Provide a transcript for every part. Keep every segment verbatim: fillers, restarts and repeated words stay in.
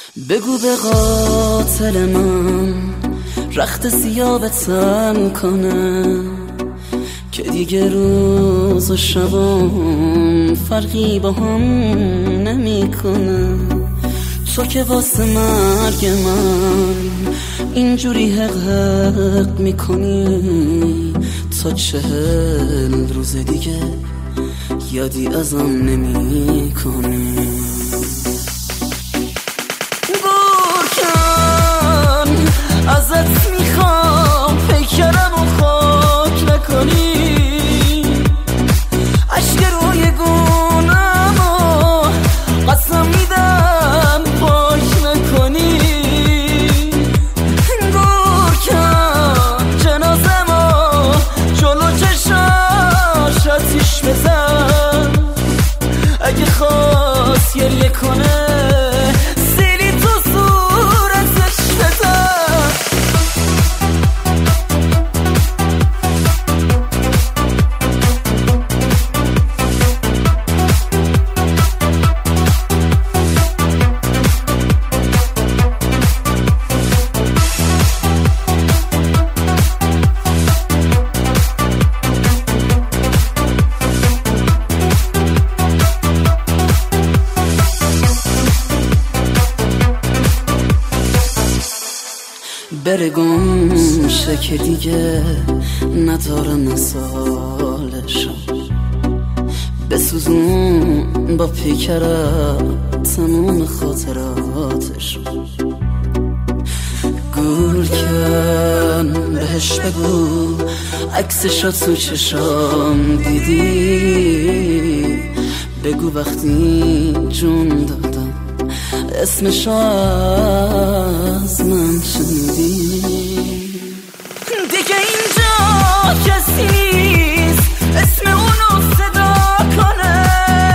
بگو به قاتل من رخت سیابتم کنه که دیگه روز و شبام فرقی با هم نمی کنه. تو که واسه مرگ من اینجوری حق حق میکنی تا چهل روز دیگه یادی ازم نمی کنی. گورکن ازت میخوام پیکرم و خاک نکنی، عشق روی گونم و قسم میدم پاک نکنی. گورکن جنازم و جلو چشاش آتیش بزن، اگه خواست گریه کنه سیلی تو صورتش بزن. بره گم شه که دیگه نداره مثالشو، بسوزون با پیکرت تمام خاطراتشو. گورکن بهش بگو عکسشو تو چشام دیدی، بگو وقتی جون دادم اسمشو از من شنیدی. دیگه اینجا کسی نیست اسم اونو صدا کنه،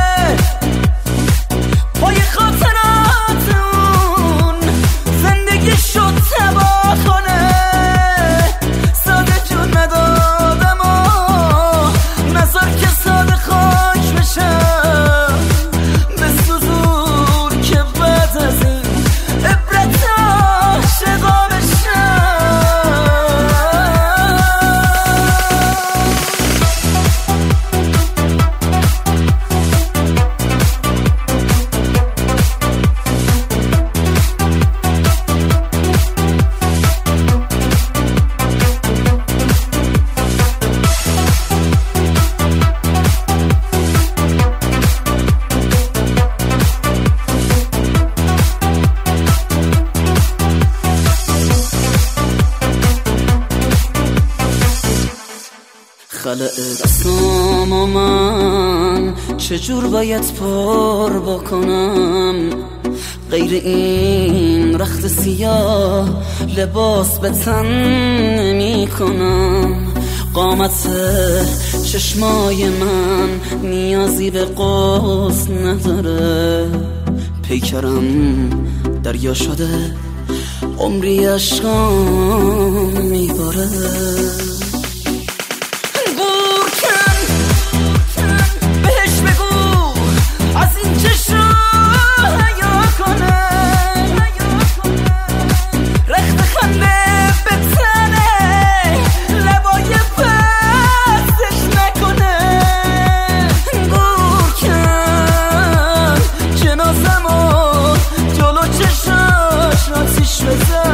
پای خاطرات اون زندگی شد تباه کنه. ساده جون ندادم و نظر که ساده خاک بشم، بسوزون که بعد از این عبرت عاشقا بشم. خلع دستام و من چجور باید پر بکنم، غیر این رخت سیاه لباس به تن نمی کنم. قامت چشمای من نیازی به قوس نداره، پیکرم دریا شده عمری عشقام میباره. جنازم و جلو چشاش آتیش بزن،